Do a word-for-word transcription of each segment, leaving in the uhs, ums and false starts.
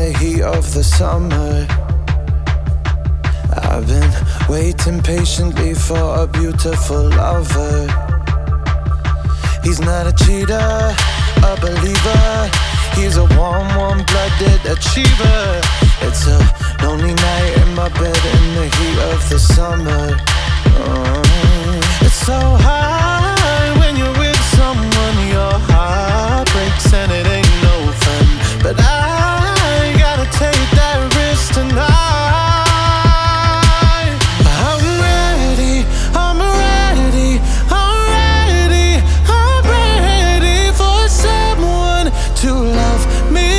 the heat of the summer. I've been waiting patiently for a beautiful lover. He's not a cheater, a believer. He's a warm, warm-blooded achiever. It's a lonely night in my bed in the heat of the summer. Oh. It's so hard when you're with someone. Your heart breaks and it ain't no fun. But I gotta take that risk tonight. I'm ready, I'm ready, I'm ready, I'm ready for someone to love me.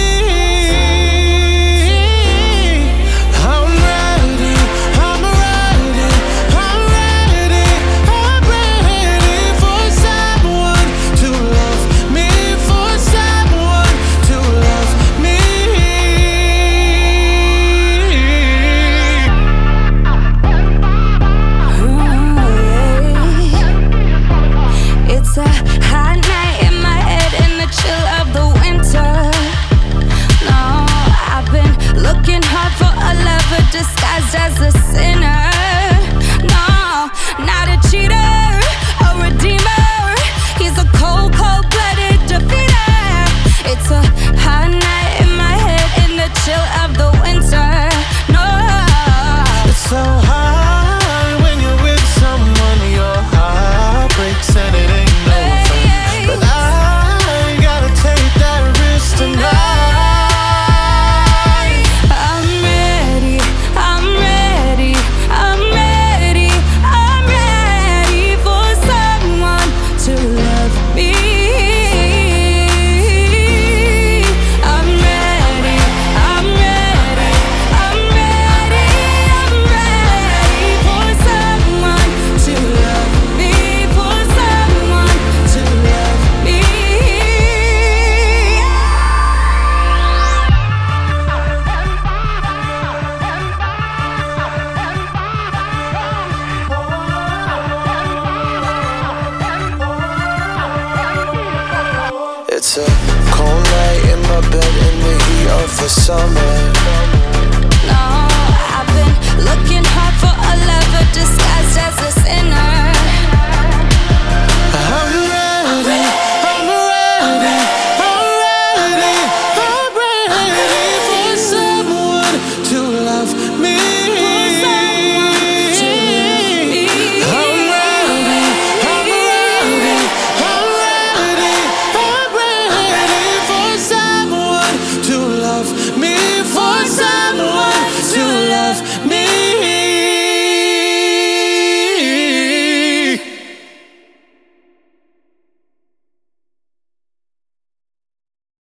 I'm ready, I'm ready, I'm ready, I'm ready for someone to love me, for someone to love me. It's a hot night in my head in the chill of the winter. No, I've been looking hard for a lover disguised as a sinner. No, not a cheater, a redeemer. He's a cold, cold-blooded defeater. It's a hot night in my head in the chill of the winter. No, It's so hard when you're with someone. Your heart breaks and it ain't no fun. But I gotta take that risk tonight. I'm ready, I'm ready, I'm ready, I'm ready for someone to love me. I'm ready, I'm ready, I'm ready, I'm ready for someone to love me, for someone to love me. It's a cold night in my bed in the heat of the summer. No, I've been looking hard for a lover disguised as a sinner.